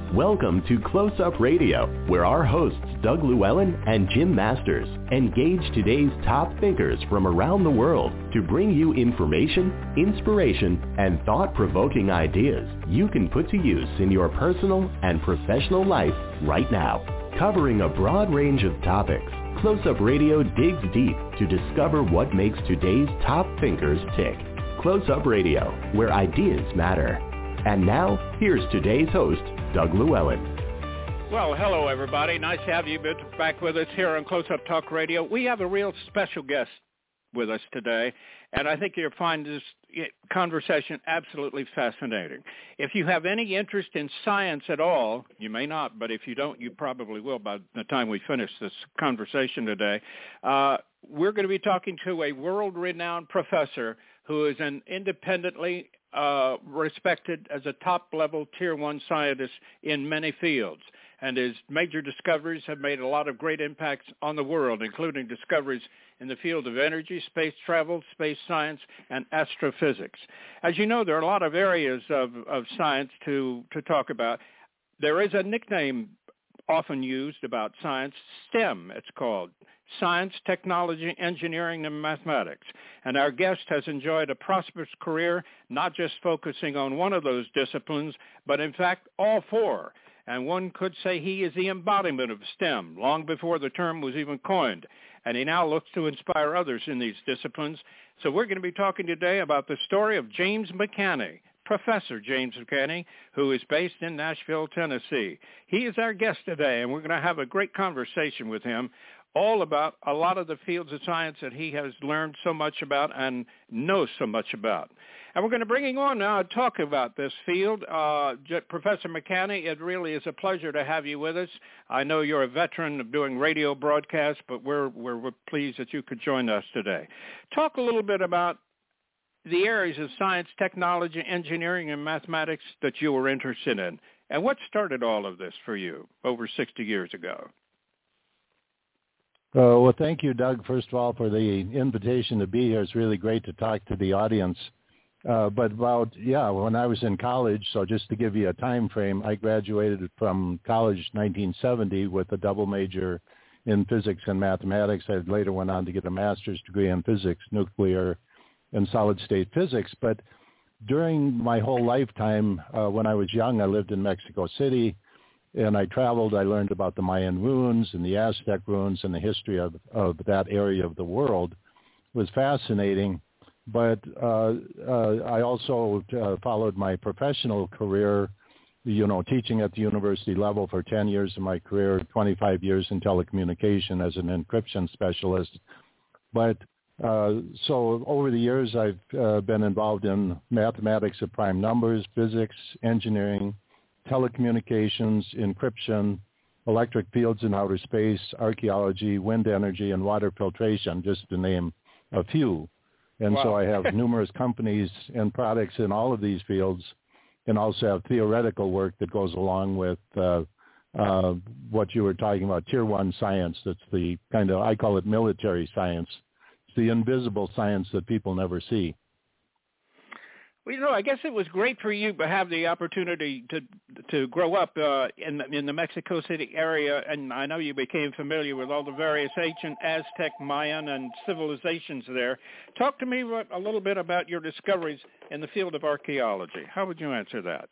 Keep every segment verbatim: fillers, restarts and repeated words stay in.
Welcome to Close Up Radio, where our hosts Doug Llewellyn and Jim Masters engage today's top thinkers from around the world to bring you information, inspiration, and thought-provoking ideas you can put to use in your personal and professional life right now. Covering a broad range of topics, Close Up Radio digs deep to discover what makes today's top thinkers tick. Close Up Radio, where ideas matter. And now, here's today's host, Doug Llewellyn. Well, hello, everybody. Nice to have you back with us here on Close Up Talk Radio. We have a real special guest with us today, and I think you'll find this conversation absolutely fascinating. If you have any interest in science at all, you may not, but if you don't, you probably will by the time we finish this conversation today. Uh, we're going to be talking to a world-renowned professor who is an independently Uh, respected as a top-level Tier one scientist in many fields. And his major discoveries have made a lot of great impacts on the world, including discoveries in the field of energy, space travel, space science, and astrophysics. As you know, there are a lot of areas of, of science to, to talk about. There is a nickname often used about science, STEM, it's called. Science, Technology, Engineering, and Mathematics. And our guest has enjoyed a prosperous career, not just focusing on one of those disciplines, but in fact all four. And one could say he is the embodiment of STEM, long before the term was even coined. And he now looks to inspire others in these disciplines. So we're going to be talking today about the story of James McAney, Professor James McAney, who is based in Nashville, Tennessee. He is our guest today, and we're going to have a great conversation with him all about a lot of the fields of science that he has learned so much about and knows so much about. And we're going to bring him on now to talk about this field. Uh, Professor McAney, it really is a pleasure to have you with us. I know you're a veteran of doing radio broadcasts, but we're, we're, we're pleased that you could join us today. Talk a little bit about the areas of science, technology, engineering, and mathematics that you were interested in. And what started all of this for you over sixty years ago? Uh, well, thank you, Doug, first of all, for the invitation to be here. It's really great to talk to the audience. Uh, but about, yeah, when I was in college, so just to give you a time frame, I graduated from college nineteen seventy with a double major in physics and mathematics. I later went on to get a master's degree in physics, nuclear and solid-state physics. But during my whole lifetime, uh, when I was young, I lived in Mexico City. And I traveled, I learned about the Mayan ruins and the Aztec ruins and the history of, of that area of the world. It was fascinating. But uh, uh, I also uh, followed my professional career, you know, teaching at the university level for ten years of my career, twenty-five years in telecommunication as an encryption specialist. But uh, so over the years, I've uh, been involved in mathematics of prime numbers, physics, engineering, telecommunications, encryption, electric fields in outer space, archaeology, wind energy, and water filtration, just to name a few. And wow. So I have numerous companies and products in all of these fields, and also have theoretical work that goes along with uh, uh, what you were talking about, Tier one science. That's the kind of, I call it military science. It's the invisible science that people never see. Well, you know, I guess it was great for you to have the opportunity to to grow up uh, in in the Mexico City area, and I know you became familiar with all the various ancient Aztec, Mayan, and civilizations there. Talk to me a little bit about your discoveries in the field of archaeology. How would you answer that?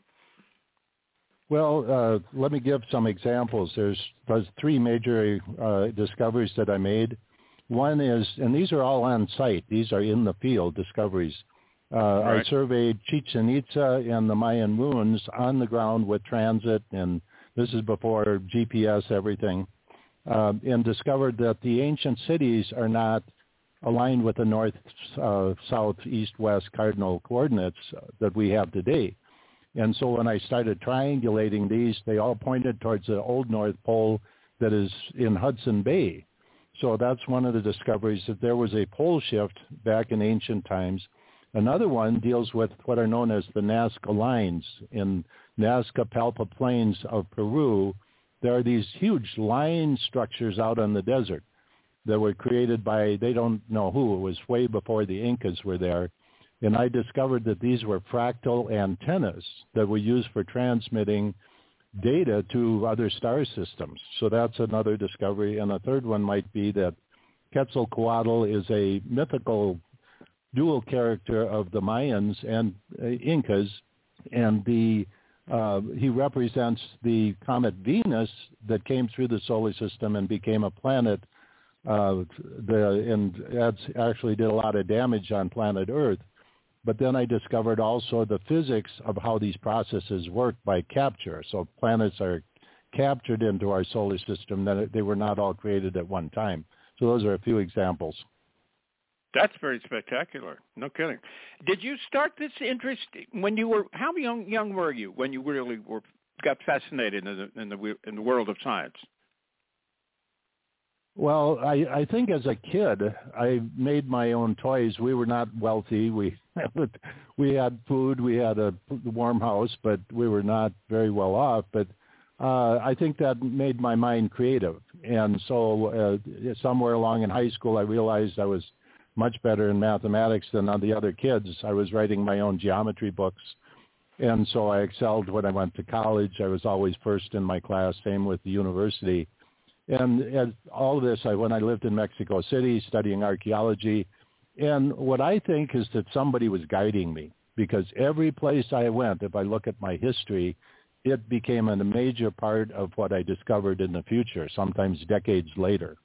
Well, uh, let me give some examples. There's, there's three major uh, discoveries that I made. One is, and these are all on site. These are in the field discoveries. Uh, right. I surveyed Chichen Itza and the Mayan ruins on the ground with transit, and this is before G P S, everything, uh, and discovered that the ancient cities are not aligned with the north, uh, south, east, west cardinal coordinates that we have today. And so when I started triangulating these, they all pointed towards the old North Pole that is in Hudson Bay. So that's one of the discoveries, that there was a pole shift back in ancient times. Another one deals with what are known as the Nazca Lines. In Nazca Palpa Plains of Peru, there are these huge line structures out on the desert that were created by, they don't know who, it was way before the Incas were there. And I discovered that these were fractal antennas that were used for transmitting data to other star systems. So that's another discovery. And a third one might be that Quetzalcoatl is a mythical dual character of the Mayans and uh, Incas, and the uh, he represents the comet Venus that came through the solar system and became a planet, uh, the, and that's actually did a lot of damage on planet Earth. But then I discovered also the physics of how these processes work by capture. So planets are captured into our solar system, that they were not all created at one time. So those are a few examples. That's very spectacular. No kidding. Did you start this interest when you were, how young young were you when you really were got fascinated in the in the in the world of science? Well, I, I think as a kid, I made my own toys. We were not wealthy. We we had food. We had a warm house, but we were not very well off. But uh, I think that made my mind creative. And so uh, somewhere along in high school, I realized I was much better in mathematics than on the other kids. I was writing my own geometry books. And so I excelled when I went to college. I was always first in my class, same with the university. And, and all of this, I, when I lived in Mexico City studying archaeology, and what I think is that somebody was guiding me, because every place I went, if I look at my history, it became a major part of what I discovered in the future, sometimes decades later.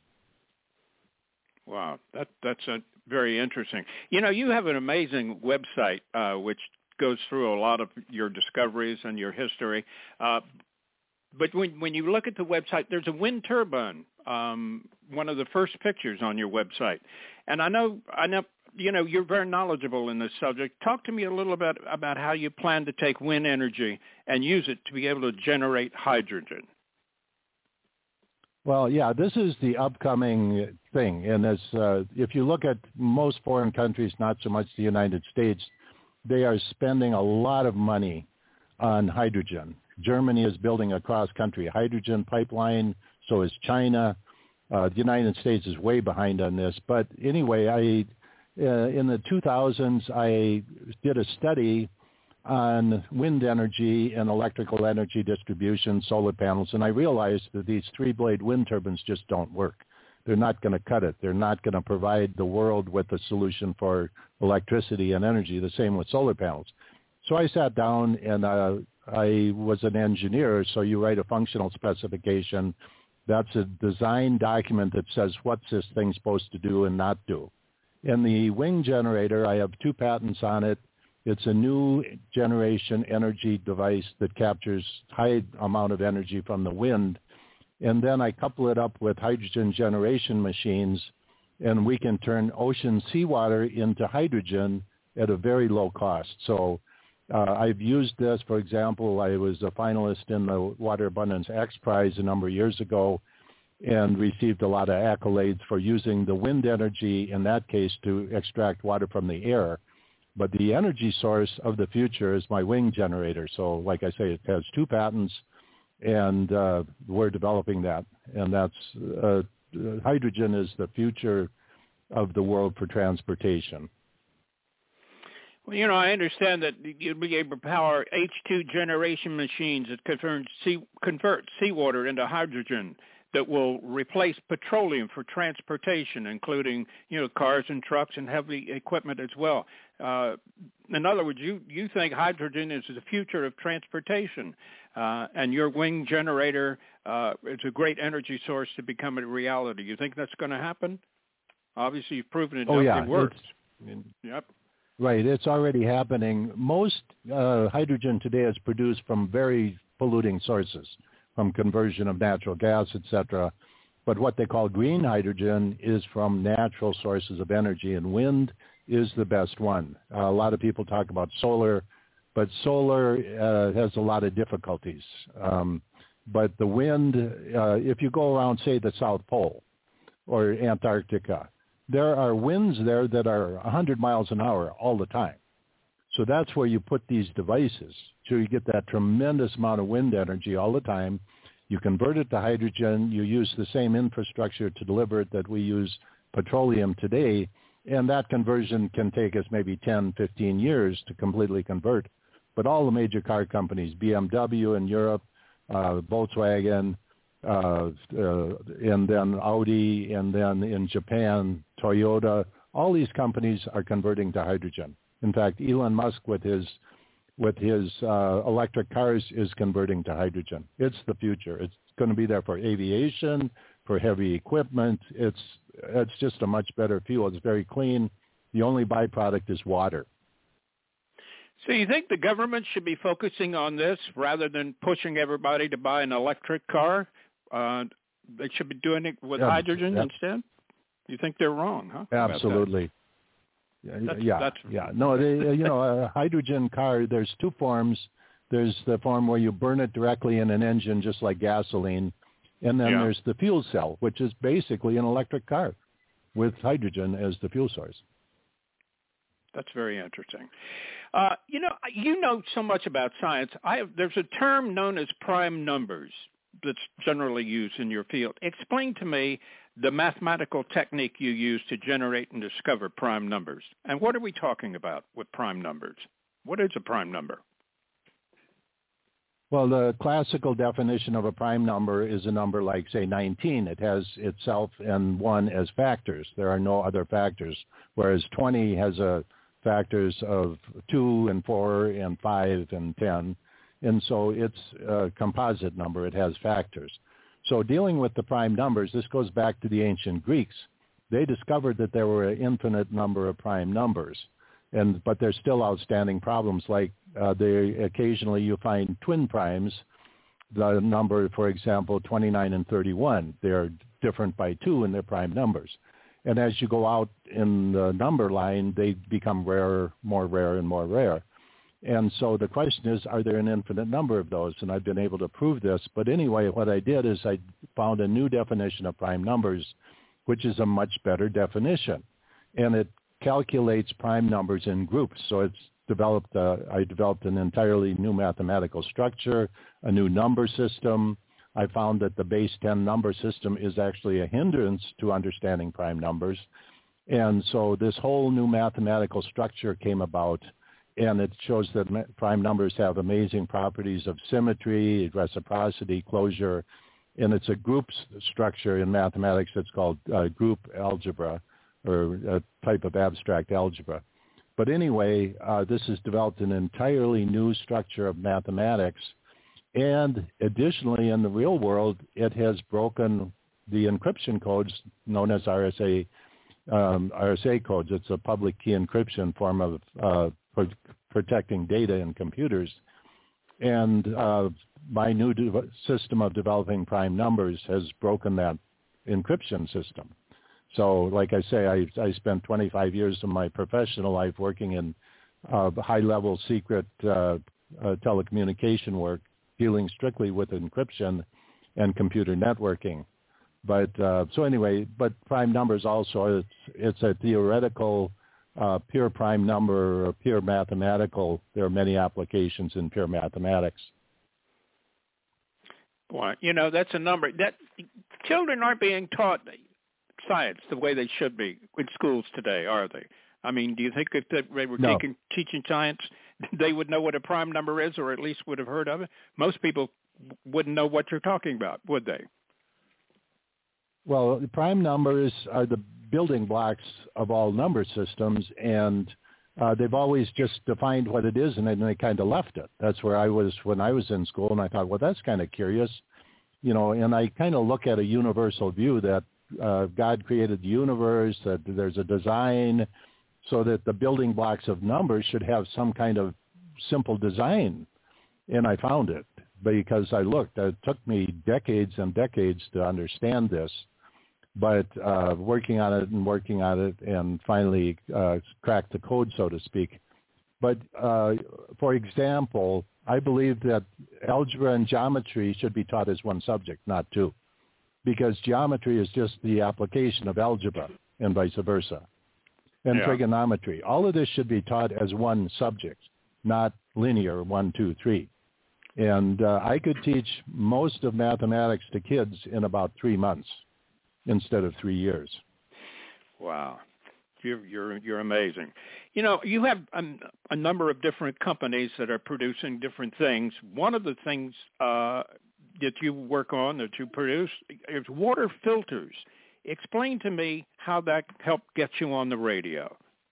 Wow, that that's a very interesting. You know, you have an amazing website uh, which goes through a lot of your discoveries and your history. Uh, but when when you look at the website, there's a wind turbine, um, one of the first pictures on your website. And I know, I know, you know, you're very knowledgeable in this subject. Talk to me a little bit about how you plan to take wind energy and use it to be able to generate hydrogen. Well, yeah, this is the upcoming thing. And as uh, if you look at most foreign countries, not so much the United States, they are spending a lot of money on hydrogen. Germany is building a cross-country hydrogen pipeline. So is China. Uh, the United States is way behind on this. But anyway, I uh, in the two thousands, I did a study on wind energy and electrical energy distribution, solar panels, and I realized that these three-blade wind turbines just don't work. They're not going to cut it. They're not going to provide the world with a solution for electricity and energy, the same with solar panels. So I sat down, and uh, I was an engineer, so you write a functional specification. That's a design document that says what's this thing supposed to do and not do. In the wing generator, I have two patents on it. It's a new generation energy device that captures high amount of energy from the wind. And then I couple it up with hydrogen generation machines, and we can turn ocean seawater into hydrogen at a very low cost. So uh, I've used this, for example, I was a finalist in the Water Abundance X Prize a number of years ago and received a lot of accolades for using the wind energy, in that case, to extract water from the air. But the energy source of the future is my wing generator. So like I say, it has two patents, and uh, we're developing that. And that's uh, hydrogen is the future of the world for transportation. Well, you know, I understand that you'll be able to power H two generation machines that convert, sea, convert seawater into hydrogen that will replace petroleum for transportation, including, you know, cars and trucks and heavy equipment as well. Uh, in other words, you, you think hydrogen is the future of transportation, uh, and your wing generator uh, is a great energy source to become a reality. You think that's going to happen? Obviously, you've proven it, oh, yeah. it works. It's, yep. Right. It's already happening. Most uh, hydrogen today is produced from very polluting sources, from conversion of natural gas, et cetera. But what they call green hydrogen is from natural sources of energy, and wind is the best one. Uh, a lot of people talk about solar, but solar uh, has a lot of difficulties. Um, but the wind, uh, if you go around, say, the South Pole or Antarctica, there are winds there that are one hundred miles an hour all the time. So that's where you put these devices. So you get that tremendous amount of wind energy all the time. You convert it to hydrogen. You use the same infrastructure to deliver it that we use petroleum today. And that conversion can take us maybe ten, fifteen years to completely convert. But all the major car companies, B M W in Europe, uh, Volkswagen, uh, uh, and then Audi, and then in Japan, Toyota. All these companies are converting to hydrogen. In fact, Elon Musk with his with his uh, electric cars is converting to hydrogen. It's the future. It's going to be there for aviation, for heavy equipment. It's it's just a much better fuel. It's very clean. The only byproduct is water. So you think the government should be focusing on this rather than pushing everybody to buy an electric car? Uh, they should be doing it with yeah, hydrogen yeah. instead? You think they're wrong, huh? Absolutely. That's, yeah, that's, yeah. No, they, you know, a hydrogen car, there's two forms. There's the form where you burn it directly in an engine just like gasoline. And then yeah. there's the fuel cell, which is basically an electric car with hydrogen as the fuel source. That's very interesting. Uh, you know, you know so much about science. I have, there's a term known as prime numbers that's generally used in your field. Explain to me the mathematical technique you use to generate and discover prime numbers. And what are we talking about with prime numbers? What is a prime number? Well, the classical definition of a prime number is a number like, say, nineteen. It has itself and one as factors. There are no other factors, whereas twenty has a factors of two and four and five and ten. And so it's a composite number. It has factors. So dealing with the prime numbers, this goes back to the ancient Greeks. They discovered that there were an infinite number of prime numbers, and but there's still outstanding problems. Like uh, they occasionally you find twin primes. The number, for example, twenty-nine and thirty-one, they're different by two in their prime numbers. And as you go out in the number line, they become rarer, more rare, and more rare. And so the question is, are there an infinite number of those? And I've been able to prove this. But anyway, what I did is I found a new definition of prime numbers, which is a much better definition. And it calculates prime numbers in groups. So it's developed, uh, I developed an entirely new mathematical structure, a new number system. I found that the base ten number system is actually a hindrance to understanding prime numbers. And so this whole new mathematical structure came about, and it shows that prime numbers have amazing properties of symmetry, reciprocity, closure, and it's a group structure in mathematics that's called uh, group algebra, or a type of abstract algebra. But anyway, uh, this has developed an entirely new structure of mathematics, and additionally, in the real world, it has broken the encryption codes known as R S A um, R S A codes. It's a public key encryption form of uh, pro- protecting data in computers. And uh, my new de- system of developing prime numbers has broken that encryption system. So, like I say, I, I spent twenty-five years of my professional life working in uh, high-level secret uh, uh, telecommunication work, dealing strictly with encryption and computer networking. But uh, so anyway, but prime numbers also, it's, it's a theoretical uh, pure prime number or pure mathematical. There are many applications in pure mathematics. Boy, you know, that's a number that children aren't being taught science the way they should be in schools today, are they? I mean, do you think if they were no. taking, teaching science, they would know what a prime number is, or at least would have heard of it? Most people wouldn't know what you're talking about, would they? Well, the prime numbers are the building blocks of all number systems, and uh, they've always just defined what it is, and then they kind of left it. That's where I was when I was in school, and I thought, well, that's kind of curious, you know, and I kind of look at a universal view that uh, God created the universe, that there's a design, so that the building blocks of numbers should have some kind of simple design. And I found it because I looked. It took me decades and decades to understand this, but uh, working on it and working on it and finally uh, cracked the code, so to speak. But uh, for example, I believe that algebra and geometry should be taught as one subject, not two, because geometry is just the application of algebra and vice versa. And yeah. trigonometry. All of this should be taught as one subject, not linear, one, two, three. And uh, I could teach most of mathematics to kids in about three months instead of three years. Wow. You're, you're, you're amazing. You know, you have a, a number of different companies that are producing different things. One of the things uh, that you work on, that you produce, is water filters. Explain to me how that helped get you on the radio.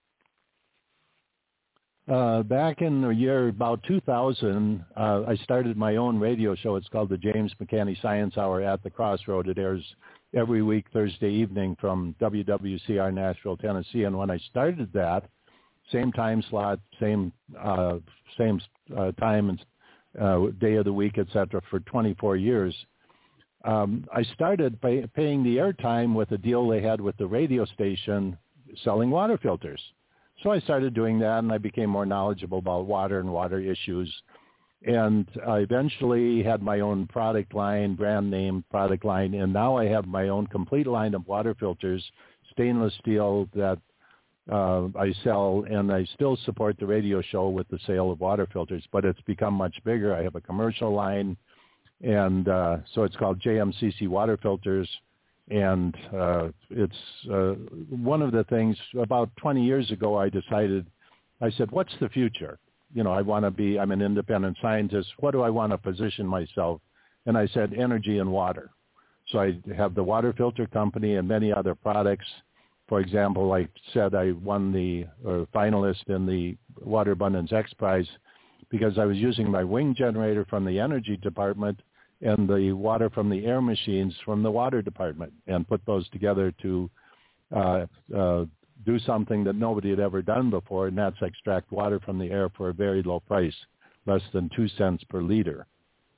Uh, back in the year about two thousand, uh, I started my own radio show. It's called the James McCanney Science Hour at the Crossroad. It airs every week Thursday evening from W W C R Nashville, Tennessee. And when I started that, same time slot, same uh, same uh, time and uh, day of the week, et cetera, for twenty-four years. Um, I started pay, paying the airtime with a deal they had with the radio station selling water filters. So I started doing that, and I became more knowledgeable about water and water issues. And I eventually had my own product line, brand name product line, and now I have my own complete line of water filters, stainless steel, that uh, I sell, and I still support the radio show with the sale of water filters, but it's become much bigger. I have a commercial line, and uh, so it's called J M C C Water Filters. And uh, it's uh, one of the things, about twenty years ago, I decided, I said, what's the future? You know, I want to be, I'm an independent scientist. What do I want to position myself? And I said, energy and water. So I have the water filter company and many other products. For example, I said I won the or finalist in the Water Abundance X Prize because I was using my wing generator from the energy department and the water from the air machines from the water department, and put those together to uh, uh, do something that nobody had ever done before, and that's extract water from the air for a very low price, less than two cents per liter.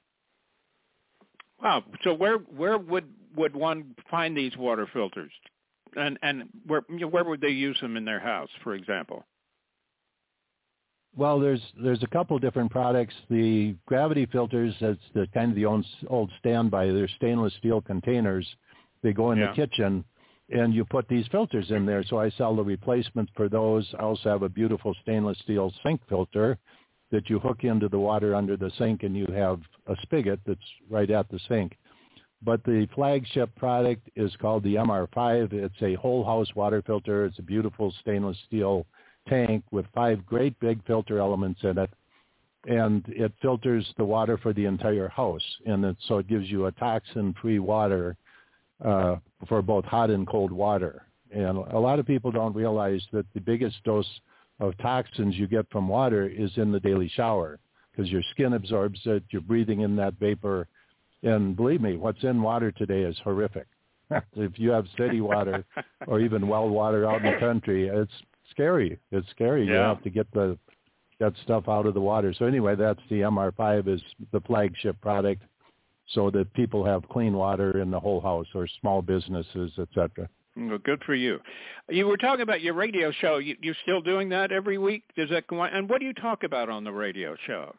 Wow. So where where would, would one find these water filters? And and where where would they use them in their house, for example? Well, there's there's a couple different products. The gravity filters, that's the kind of the old, old standby. They're stainless steel containers. They go in yeah. the kitchen, and you put these filters in there. So I sell the replacements for those. I also have a beautiful stainless steel sink filter that you hook into the water under the sink, and you have a spigot that's right at the sink. But the flagship product is called the M R five. It's a whole house water filter. It's a beautiful stainless steel tank with five great big filter elements in it, and it filters the water for the entire house, and it, so it gives you a toxin-free water uh, for both hot and cold water. And a lot of people don't realize that the biggest dose of toxins you get from water is in the daily shower, because your skin absorbs it, you're breathing in that vapor, and believe me, what's in water today is horrific. If you have city water or even well water out in the country, it's scary. It's scary. Yeah. You have to get the that stuff out of the water. So anyway, that's the M R five is the flagship product, so that people have clean water in the whole house, or small businesses, et cetera. Well, good for you. You were talking about your radio show. You, you're still doing that every week? Does that go on? And what do you talk about on the radio show?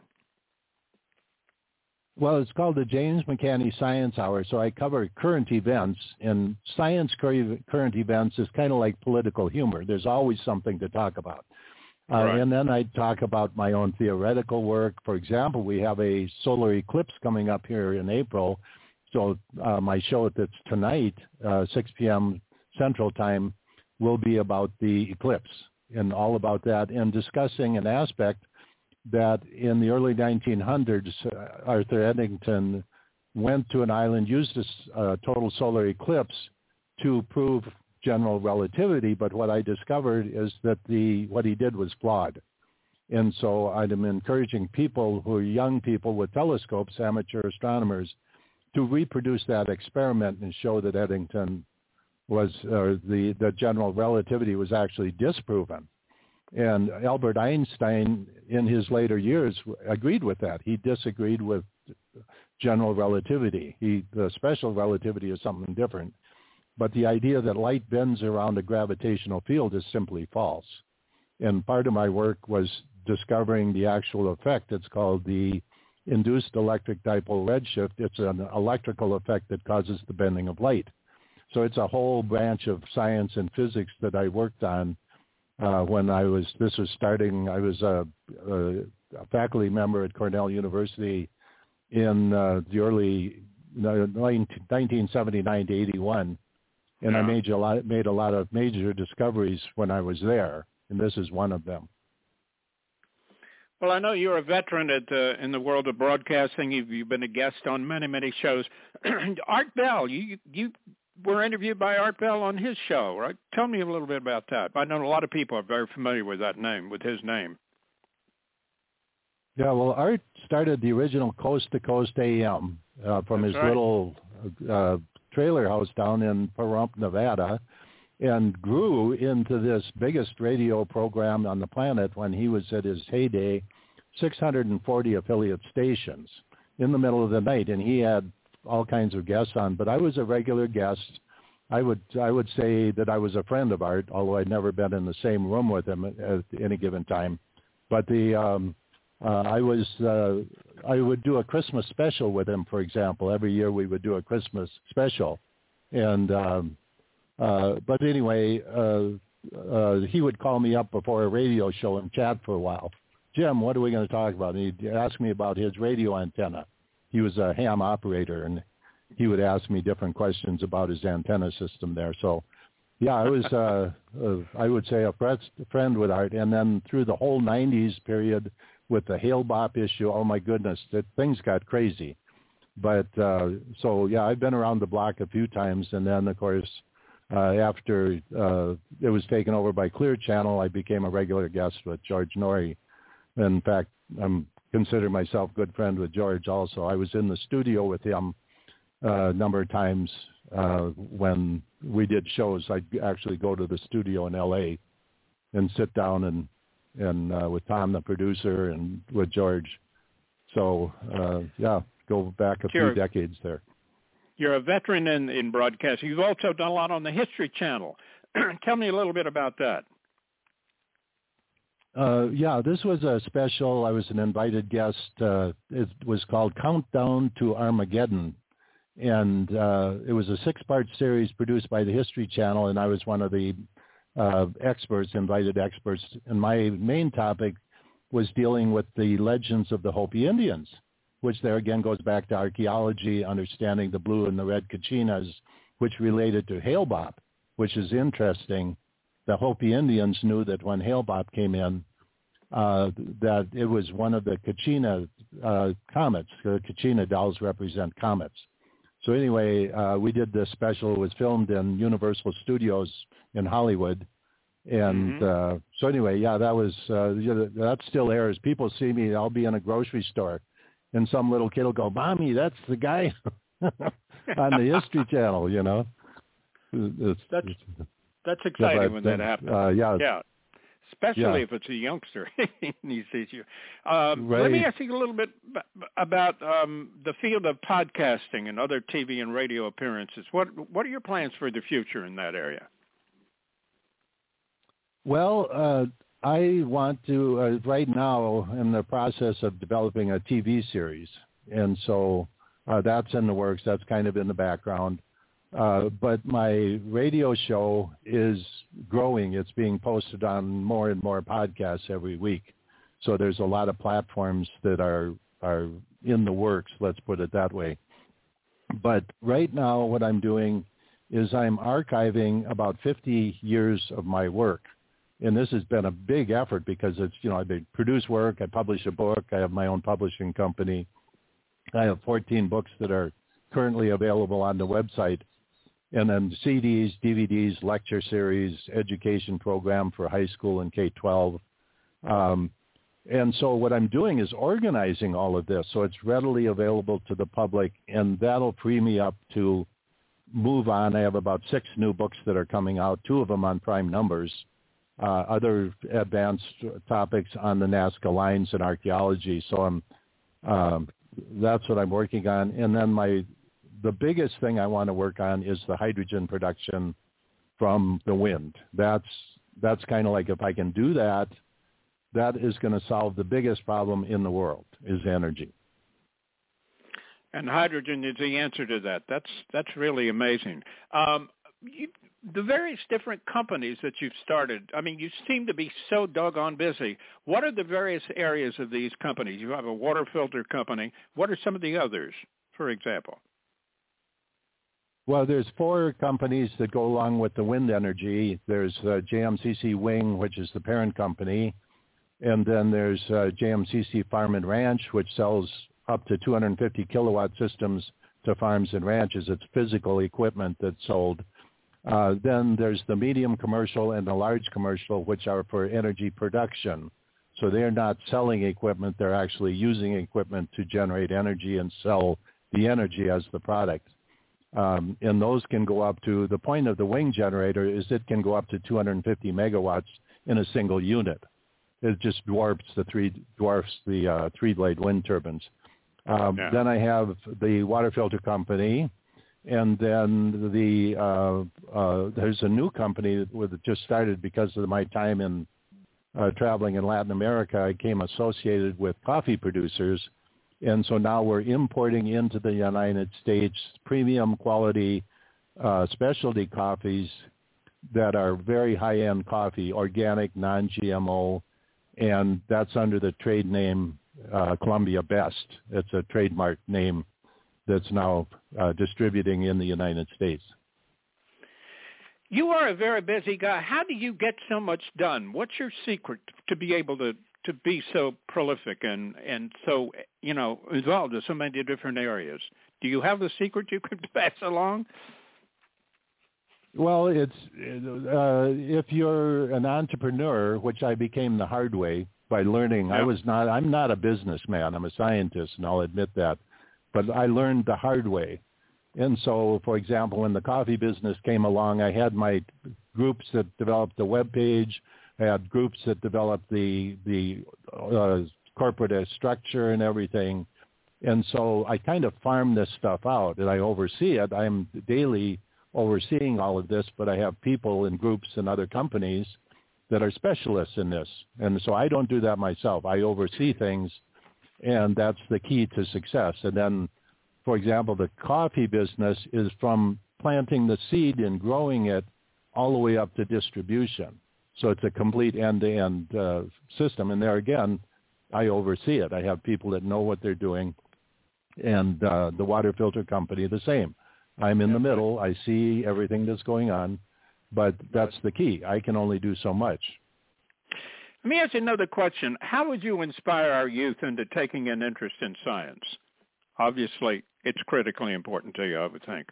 Well, it's called the James McCanney Science Hour, so I cover current events, and science current events is kind of like political humor. There's always something to talk about. Uh, right. And then I talk about my own theoretical work. For example, we have a solar eclipse coming up here in April, so uh, my show that's tonight, uh, six p.m. Central Time, will be about the eclipse and all about that, and discussing an aspect that in the early nineteen hundreds, uh, Arthur Eddington went to an island, used a uh, total solar eclipse to prove general relativity, but what I discovered is that the what he did was flawed. And so I'm encouraging people who are young people with telescopes, amateur astronomers, to reproduce that experiment and show that Eddington was, uh, the, the general relativity was actually disproven. And Albert Einstein, in his later years, agreed with that. He disagreed with general relativity. He, the special relativity is something different. But the idea that light bends around a gravitational field is simply false. And part of my work was discovering the actual effect. It's called the induced electric dipole redshift. It's an electrical effect that causes the bending of light. So it's a whole branch of science and physics that I worked on Uh, when I was, this was starting, I was a, a, a faculty member at Cornell University in uh, the early nineteen seventy-nine to eighty-one, and yeah. I made a lot, made a lot of major discoveries when I was there, and this is one of them. Well, I know you're a veteran at uh, in the world of broadcasting. You've, you've been a guest on many, many shows. Art Bell, you you were interviewed by Art Bell on his show, right? Tell me a little bit about that. I know a lot of people are very familiar with that name, with his name. Yeah, well, Art started the original Coast to Coast A M uh, from That's his right. little uh, trailer house down in Pahrump, Nevada, and grew into this biggest radio program on the planet when he was at his heyday, six hundred forty affiliate stations in the middle of the night, and he had all kinds of guests on. But I was a regular guest. I would I would say that I was a friend of Art, although I'd never been in the same room with him at, at any given time. But the um, uh, I was uh, I would do a Christmas special with him, for example. Every year we would do a Christmas special, and um, uh, but anyway, uh, uh, he would call me up before a radio show and chat for a while. Jim, what are we going to talk about? And he'd ask me about his radio antenna. He was a ham operator, and he would ask me different questions about his antenna system there. So, yeah, I was, uh, uh, I would say, a friend with Art. And then through the whole nineties period with the Hale-Bopp issue, oh, my goodness, that things got crazy. But uh, so, yeah, I've been around the block a few times. And then, of course, uh, after uh, it was taken over by Clear Channel, I became a regular guest with George Noory. In fact, I'm consider myself good friend with George also. I was in the studio with him uh, a number of times uh, when we did shows. I'd actually go to the studio in L A and sit down and, and uh, with Tom, the producer, and with George. So, uh, yeah, go back a Sure. few decades there. You're a veteran in, in broadcasting. You've also done a lot on the History Channel. Tell me a little bit about that. Uh, yeah, this was a special. I was an invited guest. Uh, it was called Countdown to Armageddon. And uh, it was a six-part series produced by the History Channel, and I was one of the uh, experts, invited experts. And my main topic was dealing with the legends of the Hopi Indians, which there again goes back to archaeology, understanding the blue and the red Kachinas, which related to Hale-Bopp, which is interesting. The Hopi Indians knew that when Hale-Bopp came in, uh, that it was one of the Kachina uh, comets. The Kachina dolls represent comets. So anyway, uh, we did this special. It was filmed in Universal Studios in Hollywood. And mm-hmm. uh, so anyway, yeah, that was, uh, that still airs. People see me, I'll be in a grocery store, and some little kid will go, Mommy, that's the guy on the History Channel, you know. It's, that's it's, that's exciting yeah, when but, that happens. Uh, yeah. Yeah. Especially yeah. if it's a youngster and he sees you. Um, right. Let me ask you a little bit about um, the field of podcasting and other T V and radio appearances. What What are your plans for the future in that area? Well, uh, I want to, uh, right now, in the process of developing a T V series. And so uh, that's in the works. That's kind of in the background. Uh, but my radio show is growing. It's being posted on more and more podcasts every week. So there's a lot of platforms that are, are in the works, let's put it that way. But right now what I'm doing is I'm archiving about fifty years of my work. And this has been a big effort because it's, you know, I produce work, I publish a book, I have my own publishing company. I have fourteen books that are currently available on the website. And then C Ds, D V Ds, lecture series, education program for high school and K twelve. Um, and so what I'm doing is organizing all of this so it's readily available to the public, and that'll free me up to move on. I have about six new books that are coming out, two of them on prime numbers, uh, other advanced topics on the Nazca lines and archaeology. So I'm, um, that's what I'm working on. And then my the biggest thing I want to work on is the hydrogen production from the wind. That's that's kind of like, if I can do that, that is going to solve the biggest problem in the world, is energy. And hydrogen is the answer to that. That's that's really amazing. Um, you, the various different companies that you've started, I mean, you seem to be so doggone busy. What are the various areas of these companies? You have a water filter company. What are some of the others, for example? Well, there's four companies that go along with the wind energy. There's uh, J M C C Wing, which is the parent company. And then there's uh, J M C C Farm and Ranch, which sells up to two hundred fifty kilowatt systems to farms and ranches. It's physical equipment that's sold. Uh, then there's the medium commercial and the large commercial, which are for energy production. So they're not selling equipment. They're actually using equipment to generate energy and sell the energy as the product. Um, and those can go up to, the point of the wing generator is it can go up to two hundred fifty megawatts in a single unit. It just dwarfs the three, dwarfs the uh, three-blade wind turbines. Um, yeah. Then I have the water filter company, and then the uh, uh, there's a new company that just started because of my time in uh, traveling in Latin America. I became associated with coffee producers, and so now we're importing into the United States premium quality uh, specialty coffees that are very high-end coffee, organic, non-G M O, and that's under the trade name uh, Columbia Best. It's a trademark name that's now uh, distributing in the United States. You are a very busy guy. How do you get so much done? What's your secret to be able to, to be so prolific and, and so, you know, involved in so many different areas? Do you have the secret you could pass along? Well, it's uh, if you're an entrepreneur, which I became the hard way by learning. Yep. I was not. I'm not a businessman. I'm a scientist, and I'll admit that. But I learned the hard way. And so, for example, when the coffee business came along, I had my groups that developed the web page. I had groups that developed the the uh, corporate structure and everything. And so I kind of farm this stuff out, and I oversee it. I'm daily overseeing all of this, but I have people in groups and other companies that are specialists in this. And so I don't do that myself. I oversee things, and that's the key to success. And then, for example, the coffee business is from planting the seed and growing it all the way up to distribution. So it's a complete end-to-end uh, system. And there again, I oversee it. I have people that know what they're doing, and uh, the water filter company, the same. I'm in the middle. I see everything that's going on, but that's the key. I can only do so much. Let me ask you another question. How would you inspire our youth into taking an interest in science? Obviously, it's critically important to you, I would think.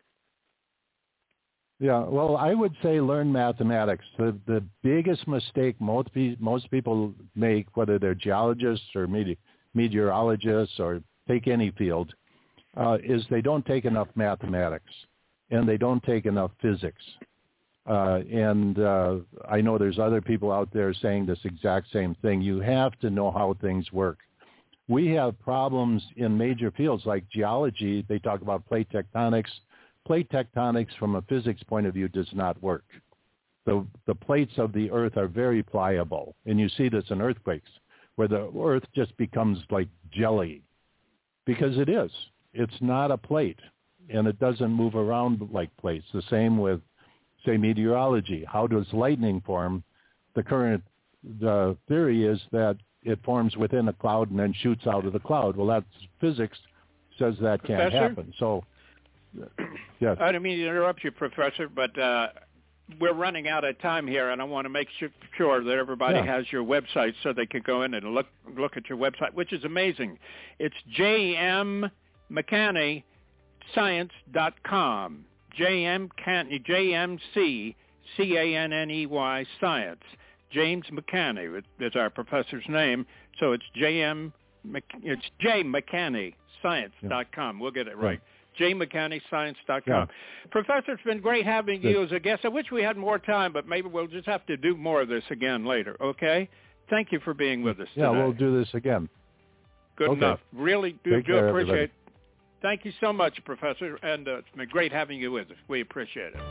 Yeah, well, I would say learn mathematics. The the biggest mistake most, most people make, whether they're geologists or mete- meteorologists or take any field, Uh, is they don't take enough mathematics, and they don't take enough physics. Uh, and uh, I know there's other people out there saying this exact same thing. You have to know how things work. We have problems in major fields like geology. They talk about plate tectonics. Plate tectonics from a physics point of view does not work. The, the plates of the earth are very pliable, and you see this in earthquakes, where the earth just becomes like jelly, because it is. It's not a plate, and it doesn't move around like plates. The same with, say, meteorology. How does lightning form? The current the theory is that it forms within a cloud and then shoots out of the cloud. Well, that's physics says that can't Professor? happen. So, yes. I don't mean to interrupt you, Professor, but uh, we're running out of time here, and I want to make sure that everybody yeah. has your website so they can go in and look look at your website, which is amazing. It's J M McCanney Science dot com. J M J M C C A N N E Y Science. James McCanney is our professor's name, so it's J M it's J McCanney Science dot com. We'll get it right. J McCanney Science dot com. Yeah. Professor, it's been great having Good. you as a guest. I wish we had more time, but maybe we'll just have to do more of this again later. Okay? Thank you for being with us yeah, today. Yeah, we'll do this again. Good okay. enough. Really do, Take do care, appreciate everybody. it. Thank you so much, Professor, and uh, it's been great having you with us. We appreciate it.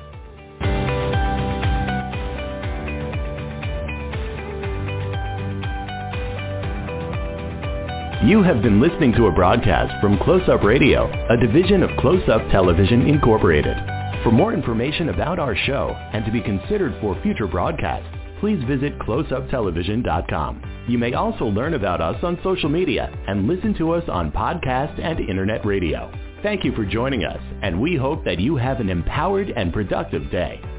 You have been listening to a broadcast from Close Up Radio, a division of Close Up Television Incorporated. For more information about our show and to be considered for future broadcasts, please visit close up television dot com. You may also learn about us on social media and listen to us on podcast and internet radio. Thank you for joining us, and we hope that you have an empowered and productive day.